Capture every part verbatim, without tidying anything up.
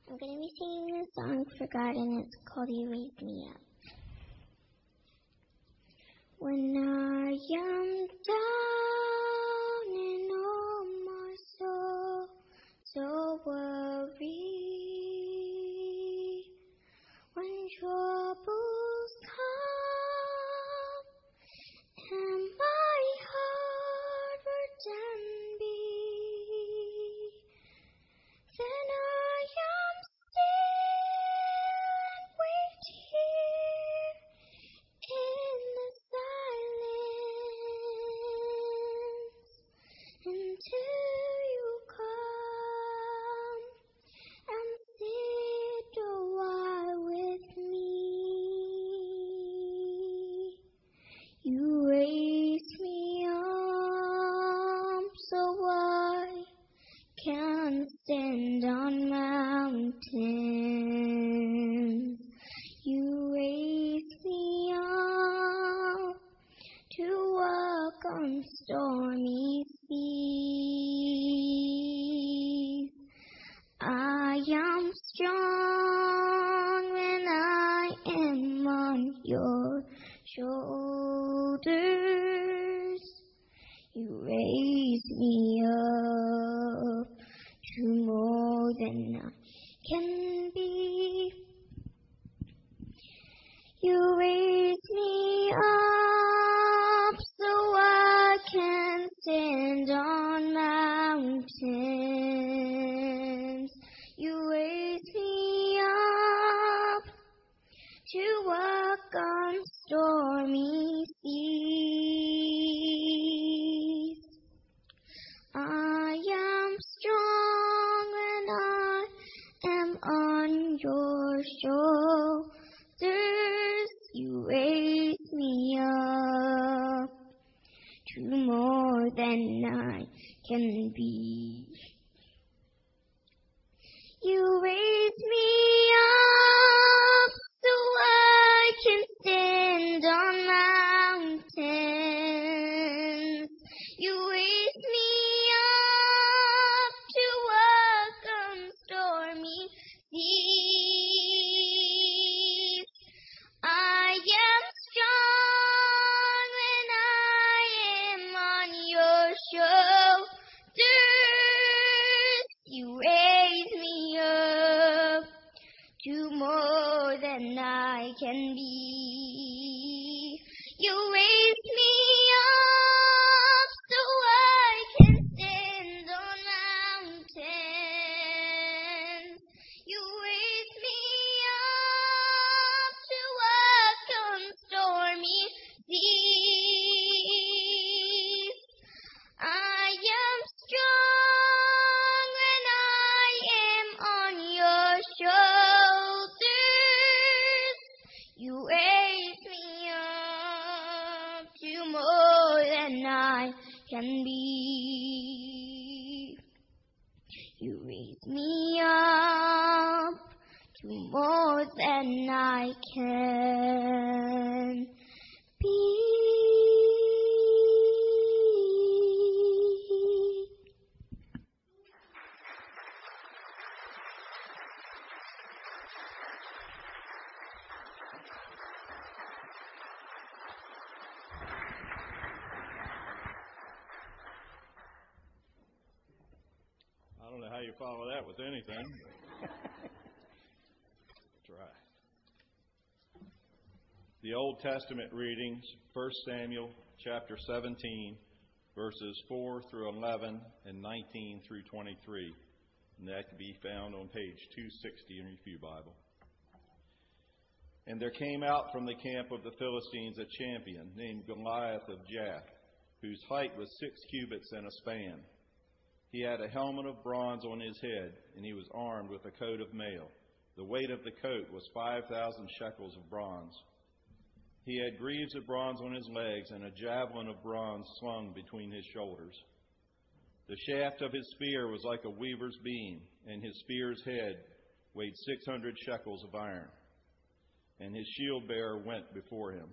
I'm going to be singing a song for God, and it's called You Raise Me Up. When I am down and oh my soul so worried, when troubles come and my heart burden be, then I am still and wait here in the silence until you come and sit a while with me. You raise me up so I can stand on mountains. You raise me up to walk on stormy seas. I am strong when I am on your shoulders. You raise me up to more than I can be. You raise me up so I can stand on mountains. You raise me up to walk on stormy seas. I am strong when I am on your shoulders. You raise me up to more than I can be. You raise me up so I can stand on mountains. You raise me up to walk on stormy seas. I am strong when I am on your shoulders. You raise me up to more than I can be. You raise me up so I can stand on mountains. You raise me up to walk on stormy seas. I am strong when I am on your shoulders. You raise me up to more than I can be. You raise me up to more than I can be. I don't know how you follow that with anything. Try. The Old Testament readings, First Samuel chapter seventeen, verses four through eleven and nineteen through twenty-three. And that can be found on page two sixty in your Pew Bible. And there came out from the camp of the Philistines a champion named Goliath of Gath, whose height was six cubits and a span. He had a helmet of bronze on his head, and he was armed with a coat of mail. The weight of the coat was five thousand shekels of bronze. He had greaves of bronze on his legs, and a javelin of bronze slung between his shoulders. The shaft of his spear was like a weaver's beam, and his spear's head weighed six hundred shekels of iron. And his shield bearer went before him.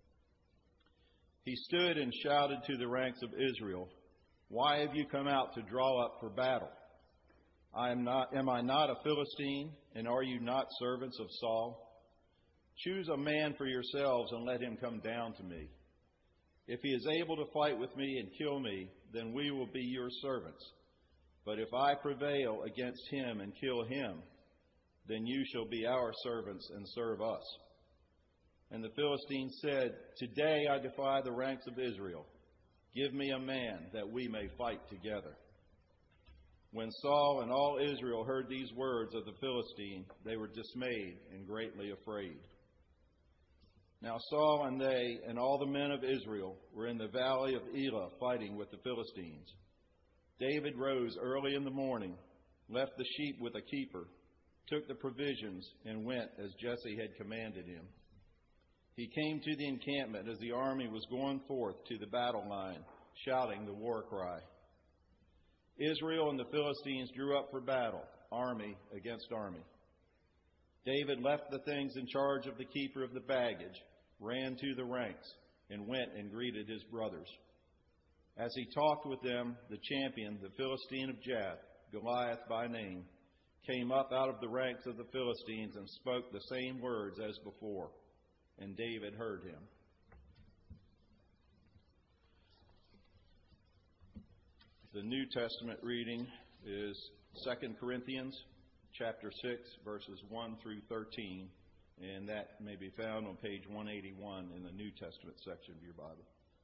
He stood and shouted to the ranks of Israel, "Why have you come out to draw up for battle? I am not, am I not a Philistine, and are you not servants of Saul? Choose a man for yourselves and let him come down to me. If he is able to fight with me and kill me, then we will be your servants. But if I prevail against him and kill him, then you shall be our servants and serve us. And the Philistine said, Today I defy the ranks of Israel. Give me a man that we may fight together. When Saul and all Israel heard these words of the Philistine, they were dismayed and greatly afraid. Now Saul and they and all the men of Israel were in the valley of Elah fighting with the Philistines. David rose early in the morning, left the sheep with a keeper, took the provisions, and went as Jesse had commanded him. He came to the encampment as the army was going forth to the battle line, shouting the war cry. Israel and the Philistines drew up for battle, army against army. David left the things in charge of the keeper of the baggage, ran to the ranks, and went and greeted his brothers. As he talked with them, the champion, the Philistine of Gath, Goliath by name, came up out of the ranks of the Philistines and spoke the same words as before, and David heard him. The New Testament reading is Second Corinthians chapter six, verses one through thirteen, and that may be found on page one eighty-one in the New Testament section of your Bible.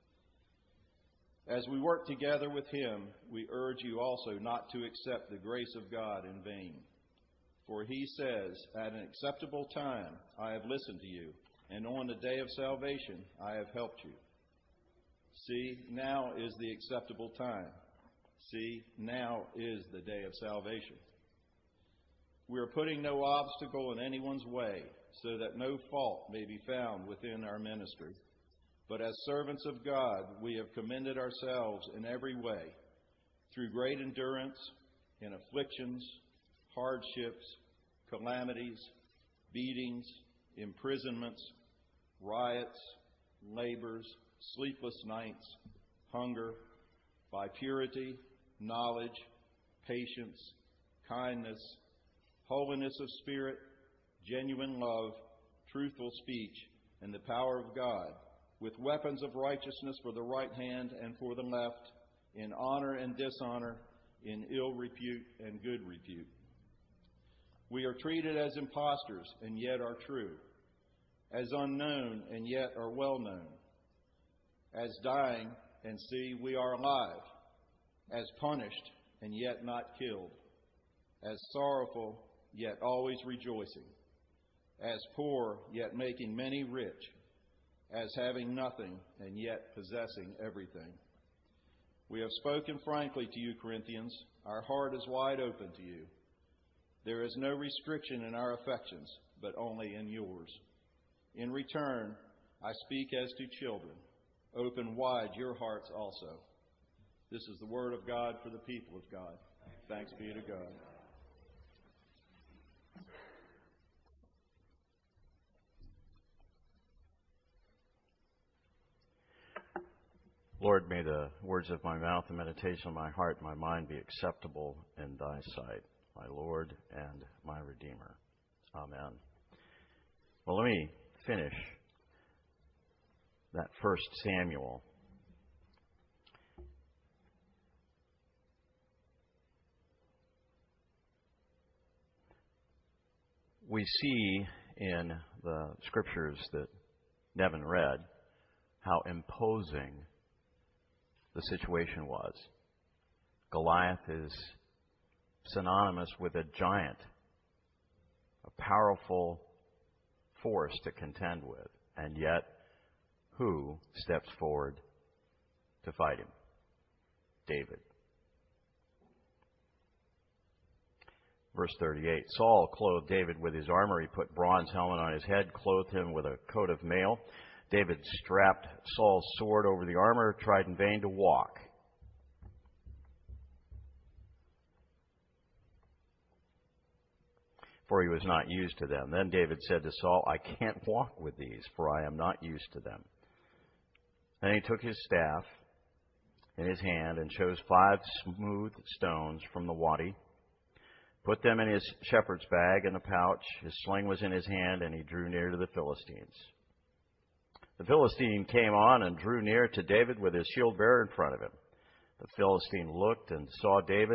As we work together with him, we urge you also not to accept the grace of God in vain. For he says, At an acceptable time I have listened to you, and on the day of salvation I have helped you. See, now is the acceptable time. See, now is the day of salvation. We are putting no obstacle in anyone's way, so that no fault may be found within our ministry. But as servants of God, we have commended ourselves in every way, through great endurance, in afflictions, hardships, calamities, beatings, imprisonments, riots, labors, sleepless nights, hunger, by purity, knowledge, patience, kindness, holiness of spirit, genuine love, truthful speech, and the power of God, with weapons of righteousness for the right hand and for the left, in honor and dishonor, in ill repute and good repute. We are treated as impostors and yet are true, as unknown and yet are well known, as dying and see we are alive, as punished and yet not killed, as sorrowful yet always rejoicing, as poor yet making many rich, as having nothing and yet possessing everything. We have spoken frankly to you, Corinthians. Our heart is wide open to you. There is no restriction in our affections, but only in yours. In return, I speak as to children. Open wide your hearts also. This is the word of God for the people of God. Thanks be to God. Lord, may the words of my mouth and meditation of my heart and my mind be acceptable in thy sight, my Lord and my Redeemer. Amen. Well, let me finish that First Samuel. We see in the scriptures that Nevin read how imposing the situation was. Goliath is synonymous with a giant, a powerful force to contend with, and yet who steps forward to fight him? David. Verse thirty-eight, Saul clothed David with his armor. He put bronze helmet on his head, clothed him with a coat of mail. David strapped Saul's sword over the armor, tried in vain to walk. For he was not used to them. Then David said to Saul, I can't walk with these, for I am not used to them. Then he took his staff in his hand and chose five smooth stones from the wadi, put them in his shepherd's bag in the pouch. His sling was in his hand, and he drew near to the Philistines. The Philistine came on and drew near to David with his shield bearer in front of him. The Philistine looked and saw David.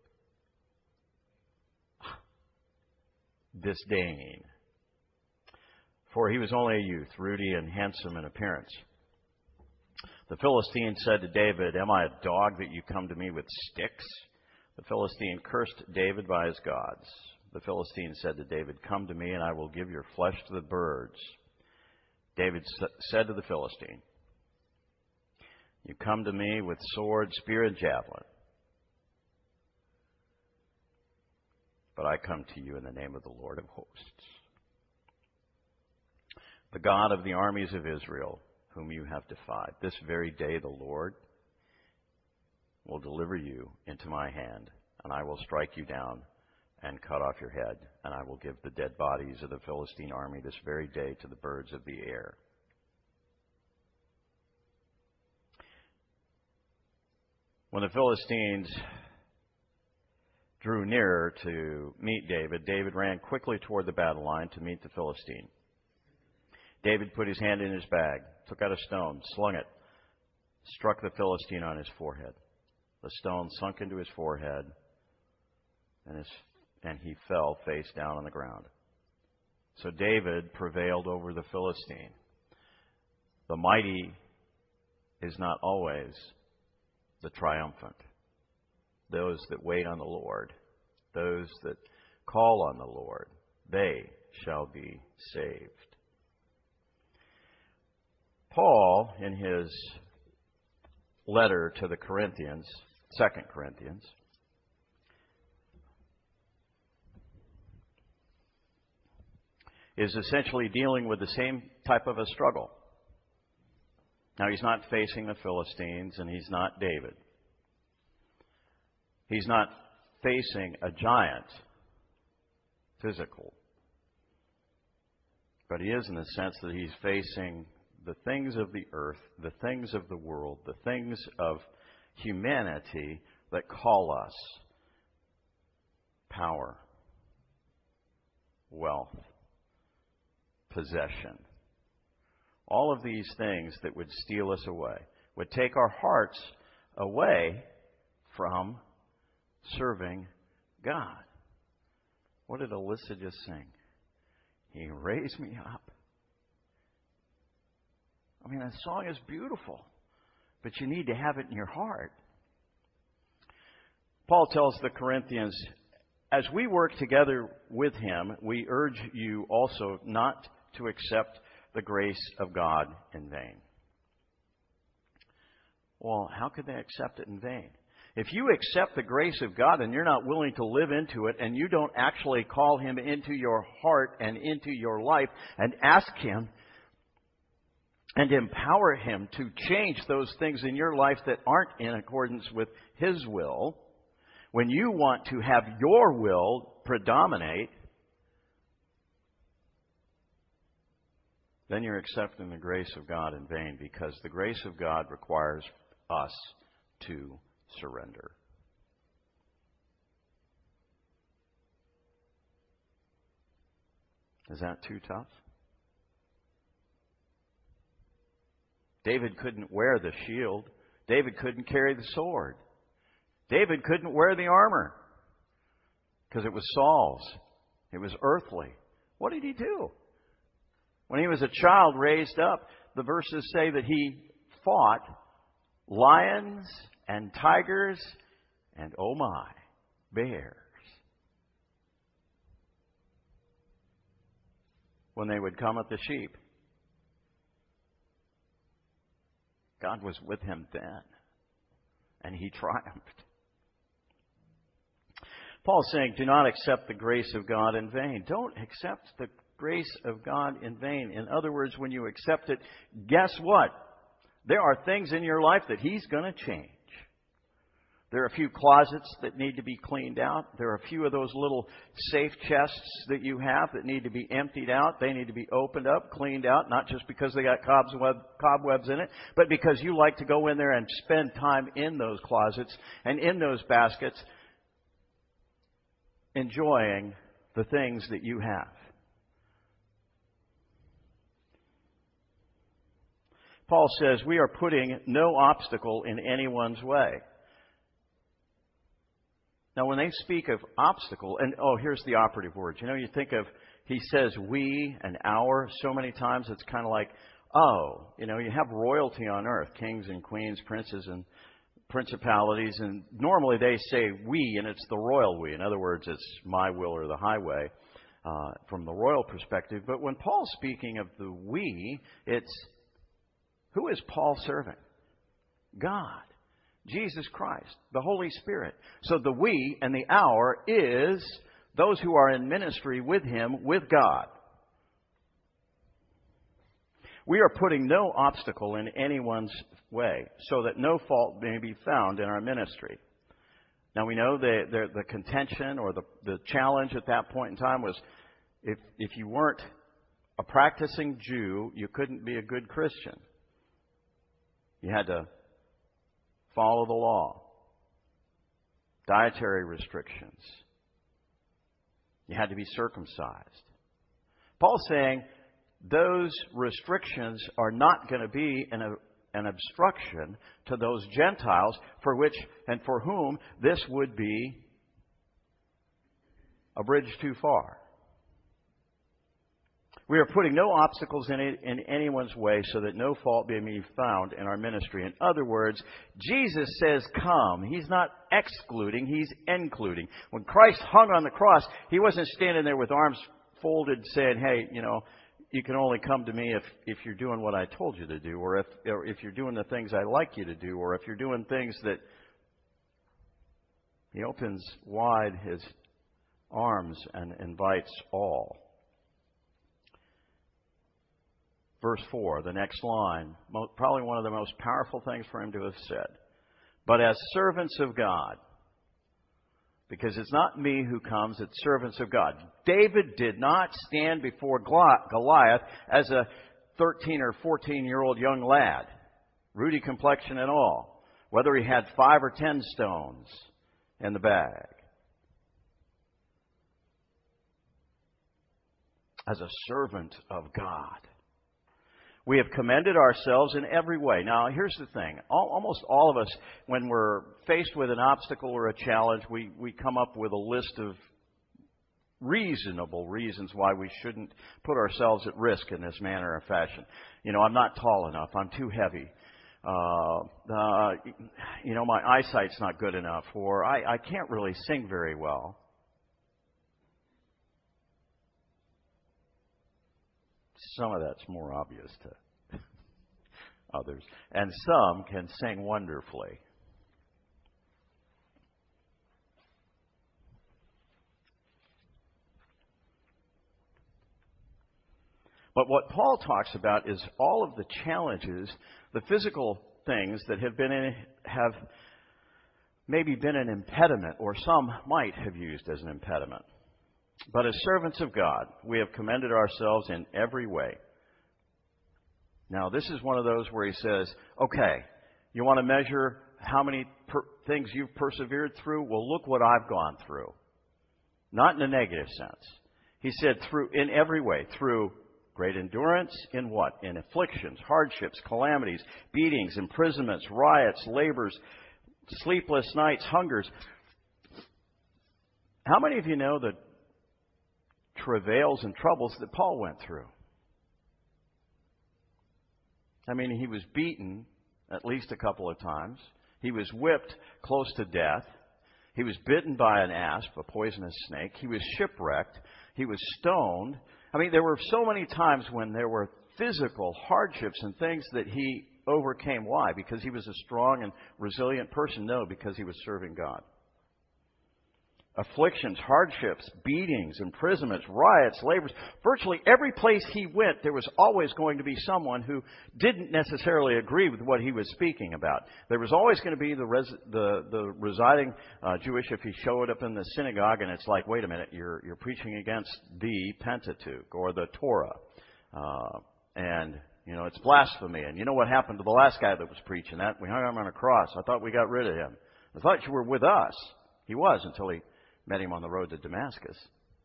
Disdain. For he was only a youth, ruddy and handsome in appearance. The Philistine said to David, "Am I a dog that you come to me with sticks?" The Philistine cursed David by his gods. The Philistine said to David, "Come to me, and I will give your flesh to the birds." David said to the Philistine, "You come to me with sword, spear, and javelin, but I come to you in the name of the Lord of hosts, the God of the armies of Israel, whom you have defied. This very day the Lord will deliver you into my hand, and I will strike you down and cut off your head, and I will give the dead bodies of the Philistine army this very day to the birds of the air." When the Philistines drew nearer to meet David, David ran quickly toward the battle line to meet the Philistine. David put his hand in his bag, took out a stone, slung it, struck the Philistine on his forehead. The stone sunk into his forehead, and his and he fell face down on the ground. So David prevailed over the Philistine. The mighty is not always the triumphant. Those that wait on the Lord, those that call on the Lord, they shall be saved. Paul, in his letter to the Corinthians, Second Corinthians, is essentially dealing with the same type of a struggle. Now, he's not facing the Philistines, and he's not David. He's not facing a giant, physical. But he is in the sense that he's facing the things of the earth, the things of the world, the things of humanity that call us power, wealth, possession. All of these things that would steal us away, would take our hearts away from serving God. What did Alyssa just sing? He raised me up. I mean, that song is beautiful, but you need to have it in your heart. Paul tells the Corinthians, as we work together with him, we urge you also not to accept the grace of God in vain. Well, how could they accept it in vain? If you accept the grace of God and you're not willing to live into it, and you don't actually call him into your heart and into your life and ask him and empower him to change those things in your life that aren't in accordance with his will, when you want to have your will predominate, then you're accepting the grace of God in vain, because the grace of God requires us to surrender. Is that too tough? David couldn't wear the shield. David couldn't carry the sword. David couldn't wear the armor because it was Saul's. It was earthly. What did he do? When he was a child raised up, the verses say that he fought lions and tigers and, oh my, bears. When they would come at the sheep, God was with him then, and he triumphed. Paul's saying, do not accept the grace of God in vain. Don't accept the grace of God in vain. In other words, when you accept it, guess what? There are things in your life that he's going to change. There are a few closets that need to be cleaned out. There are a few of those little safe chests that you have that need to be emptied out. They need to be opened up, cleaned out, not just because they got cobweb, cobwebs in it, but because you like to go in there and spend time in those closets and in those baskets. enjoying the things that you have. Paul says we are putting no obstacle in anyone's way. Now, when they speak of obstacle, and oh, here's the operative word. You know, you think of, he says we and our so many times, it's kind of like, oh, you know, you have royalty on earth, kings and queens, princes and principalities, and normally they say we, and it's the royal we. In other words, it's my will or the highway uh, from the royal perspective. But when Paul's speaking of the we, it's, who is Paul serving? God. Jesus Christ, the Holy Spirit. So the we and the our is those who are in ministry with Him, with God. We are putting no obstacle in anyone's way so that no fault may be found in our ministry. Now we know the, the, the contention or the, the challenge at that point in time was if, if you weren't a practicing Jew, you couldn't be a good Christian. You had to follow the law, dietary restrictions. You had to be circumcised. Paul's saying those restrictions are not going to be an, an obstruction to those Gentiles for which and for whom this would be a bridge too far. We are putting no obstacles in, it, in anyone's way so that no fault may be found in our ministry. In other words, Jesus says come. He's not excluding, He's including. When Christ hung on the cross, He wasn't standing there with arms folded saying, hey, you know, you can only come to me if, if you're doing what I told you to do, or if, or if you're doing the things I like you to do, or if you're doing things that He opens wide His arms and invites all. Verse four, the next line, probably one of the most powerful things for Him to have said. But as servants of God, because it's not me who comes, it's servants of God. David did not stand before Goliath as a thirteen or fourteen-year-old young lad, ruddy complexion and all, whether he had five or ten stones in the bag. As a servant of God. We have commended ourselves in every way. Now, here's the thing. All, almost all of us, when we're faced with an obstacle or a challenge, we, we come up with a list of reasonable reasons why we shouldn't put ourselves at risk in this manner or fashion. You know, I'm not tall enough. I'm too heavy. Uh, uh, you know, my eyesight's not good enough. Or I, I can't really sing very well. Some of that's more obvious to others. And some can sing wonderfully. But what Paul talks about is all of the challenges, the physical things that have been in, have maybe been an impediment, or some might have used as an impediment. But as servants of God, we have commended ourselves in every way. Now, this is one of those where he says, okay, you want to measure how many per- things you've persevered through? Well, look what I've gone through. Not in a negative sense. He said through in every way, through great endurance, in what? In afflictions, hardships, calamities, beatings, imprisonments, riots, labors, sleepless nights, hungers. How many of you know that travails and troubles that Paul went through? I mean, he was beaten at least a couple of times. He was whipped close to death. He was bitten by an asp, a poisonous snake. He was shipwrecked. He was stoned. I mean, there were so many times when there were physical hardships and things that he overcame. Why? Because he was a strong and resilient person? No, because he was serving God. Afflictions, hardships, beatings, imprisonments, riots, labors. Virtually every place he went, there was always going to be someone who didn't necessarily agree with what he was speaking about. There was always going to be the res, the, the residing uh, Jewish, if he showed up in the synagogue and it's like, wait a minute, you're you're preaching against the Pentateuch or the Torah. Uh, and, you know, it's blasphemy. And you know what happened to the last guy that was preaching that? We hung him on a cross. I thought we got rid of him. I thought you were with us. He was until he met him on the road to Damascus.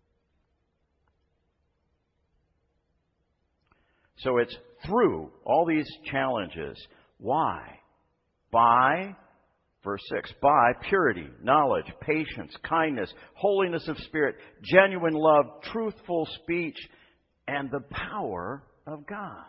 So it's through all these challenges. Why? By, verse six, by purity, knowledge, patience, kindness, holiness of spirit, genuine love, truthful speech, and the power of God.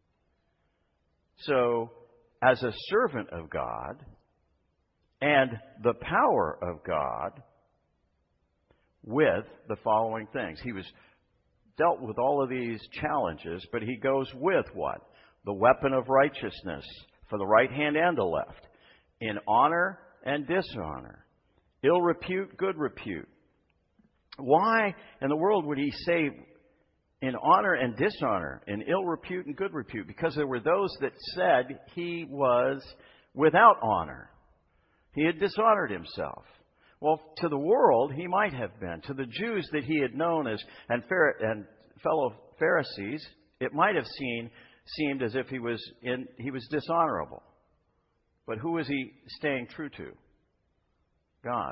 So, as a servant of God and the power of God, with the following things. He was dealt with all of these challenges, but he goes with what? The weapon of righteousness for the right hand and the left, in honor and dishonor, ill repute, good repute. Why in the world would he say in honor and dishonor, in ill repute and good repute? Because there were those that said he was without honor. He had dishonored himself. Well, to the world, he might have been. To the Jews that he had known as and, and fellow Pharisees, it might have seen, seemed as if he was in, he was dishonorable. But who was he staying true to? God.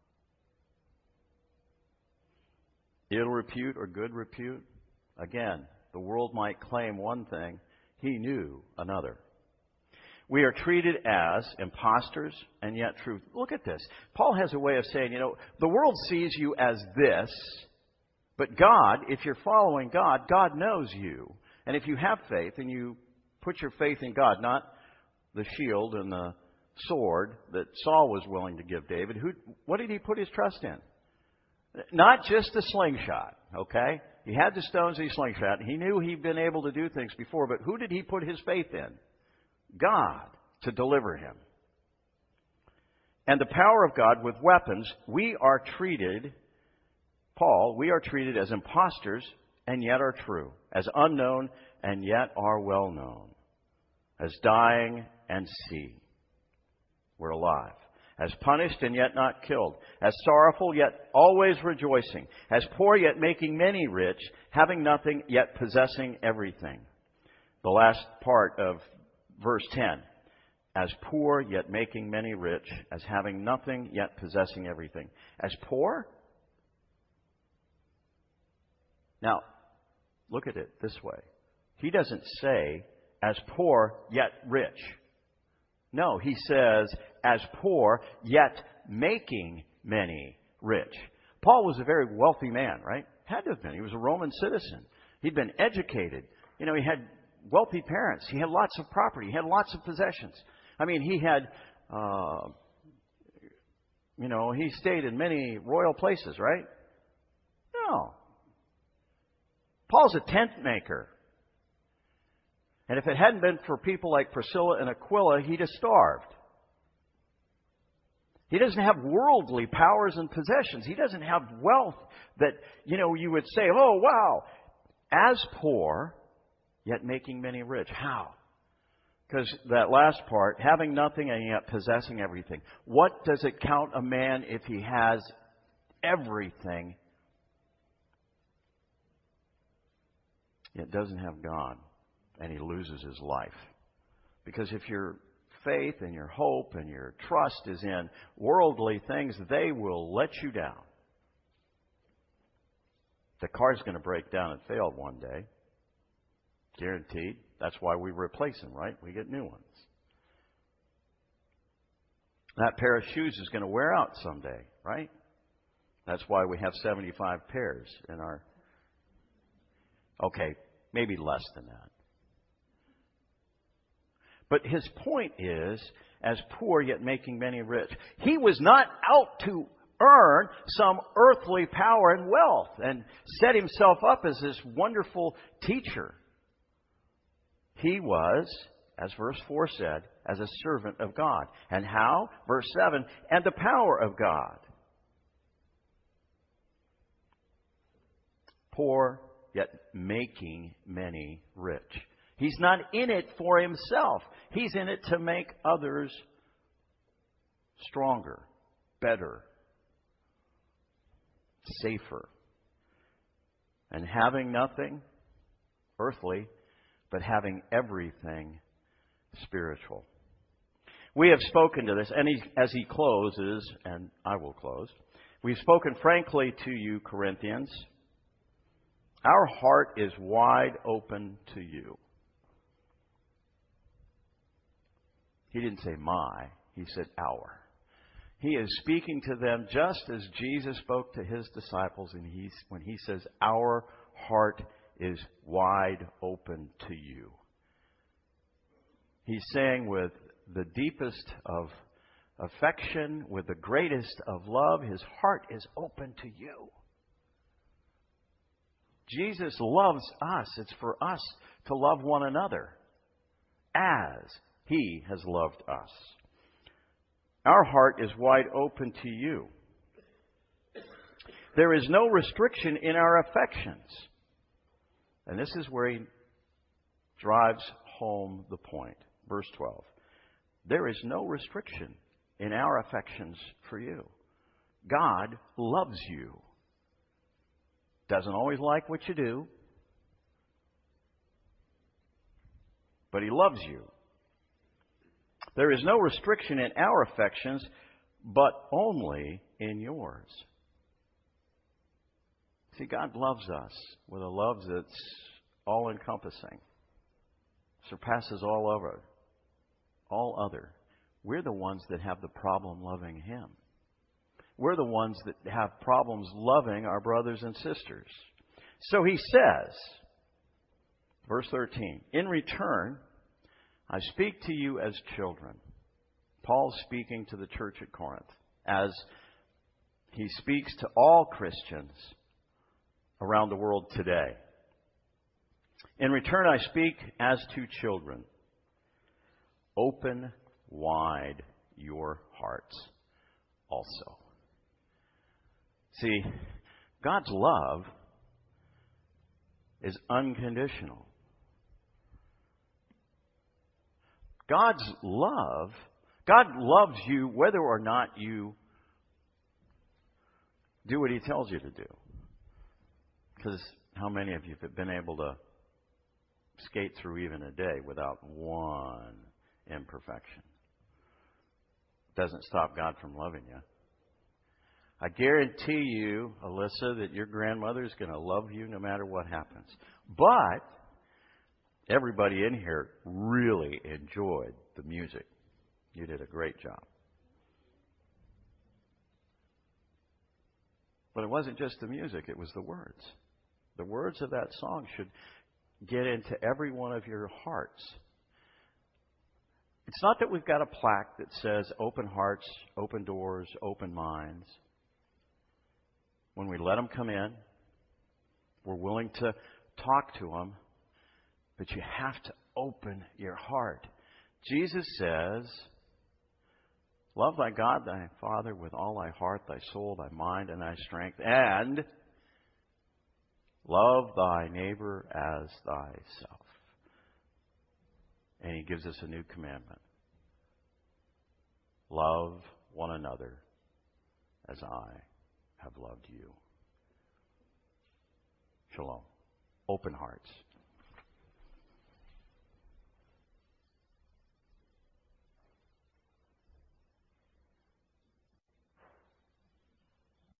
Ill repute or good repute? Again, the world might claim one thing. He knew another. We are treated as imposters and yet true. Look at this. Paul has a way of saying, you know, the world sees you as this, but God, if you're following God, God knows you. And if you have faith and you put your faith in God, not the shield and the sword that Saul was willing to give David, who, what did he put his trust in? Not just the slingshot, okay? He had the stones and he slingshot. He knew he'd been able to do things before, but who did he put his faith in? God, to deliver him. And the power of God with weapons, we are treated, Paul, we are treated as imposters and yet are true, as unknown and yet are well known, as dying and see, we're alive, as punished and yet not killed, as sorrowful yet always rejoicing, as poor yet making many rich, having nothing yet possessing everything. The last part of verse ten, as poor yet making many rich, as having nothing yet possessing everything. As poor? Now, look at it this way. He doesn't say, as poor yet rich. No, he says, as poor yet making many rich. Paul was a very wealthy man, right? Had to have been. He was a Roman citizen. He'd been educated. You know, he had wealthy parents. He had lots of property. He had lots of possessions. I mean, he had, uh, you know, he stayed in many royal places, right? No. Paul's a tent maker. And if it hadn't been for people like Priscilla and Aquila, he'd have starved. He doesn't have worldly powers and possessions. He doesn't have wealth that, you know, you would say, oh, wow, as poor, yet making many rich. How? Because that last part, having nothing and yet possessing everything. What does it count a man if he has everything, yet doesn't have God, and he loses his life? Because if your faith and your hope and your trust is in worldly things, they will let you down. The car's going to break down and fail one day. Guaranteed. That's why we replace them, right? We get new ones. That pair of shoes is going to wear out someday, right? That's why we have seventy-five pairs in our... Okay, maybe less than that. But his point is, as poor yet making many rich. He was not out to earn some earthly power and wealth and set himself up as this wonderful teacher. He was, as verse four said, as a servant of God. And how? Verse seven, and the power of God. Poor, yet making many rich. He's not in it for himself. He's in it to make others stronger, better, safer. And having nothing earthly, but having everything spiritual. We have spoken to this, and he, as he closes, and I will close, We've spoken frankly to you, Corinthians. Our heart is wide open to you. He didn't say my, he said our. He is speaking to them just as Jesus spoke to his disciples, and he's, when he says, our heart is wide open to you. He's saying with the deepest of affection, with the greatest of love, his heart is open to you. Jesus loves us. It's for us to love one another as he has loved us. Our heart is wide open to you. There is no restriction in our affections. And this is where he drives home the point. Verse twelve. There is no restriction in our affections for you. God loves you. Doesn't always like what you do, but he loves you. There is no restriction in our affections, but only in yours. See, God loves us with a love that's all-encompassing, surpasses all over, all other. We're the ones that have the problem loving him. We're the ones that have problems loving our brothers and sisters. So he says, verse thirteen, in return, I speak to you as children. Paul's speaking to the church at Corinth as he speaks to all Christians around the world today. In return, I speak as to children. Open wide your hearts also. See, God's love is unconditional. God's love, God loves you whether or not you do what he tells you to do. Because how many of you have been able to skate through even a day without one imperfection? Doesn't stop God from loving you. I guarantee you, Alyssa, that your grandmother is going to love you no matter what happens. But everybody in here really enjoyed the music. You did a great job. But it wasn't just the music, it was the words. The words of that song should get into every one of your hearts. It's not that we've got a plaque that says open hearts, open doors, open minds. When we let them come in, we're willing to talk to them, but you have to open your heart. Jesus says, love thy God, thy Father, with all thy heart, thy soul, thy mind, and thy strength, and love thy neighbor as thyself. And he gives us a new commandment. Love one another as I have loved you. Shalom. Open hearts.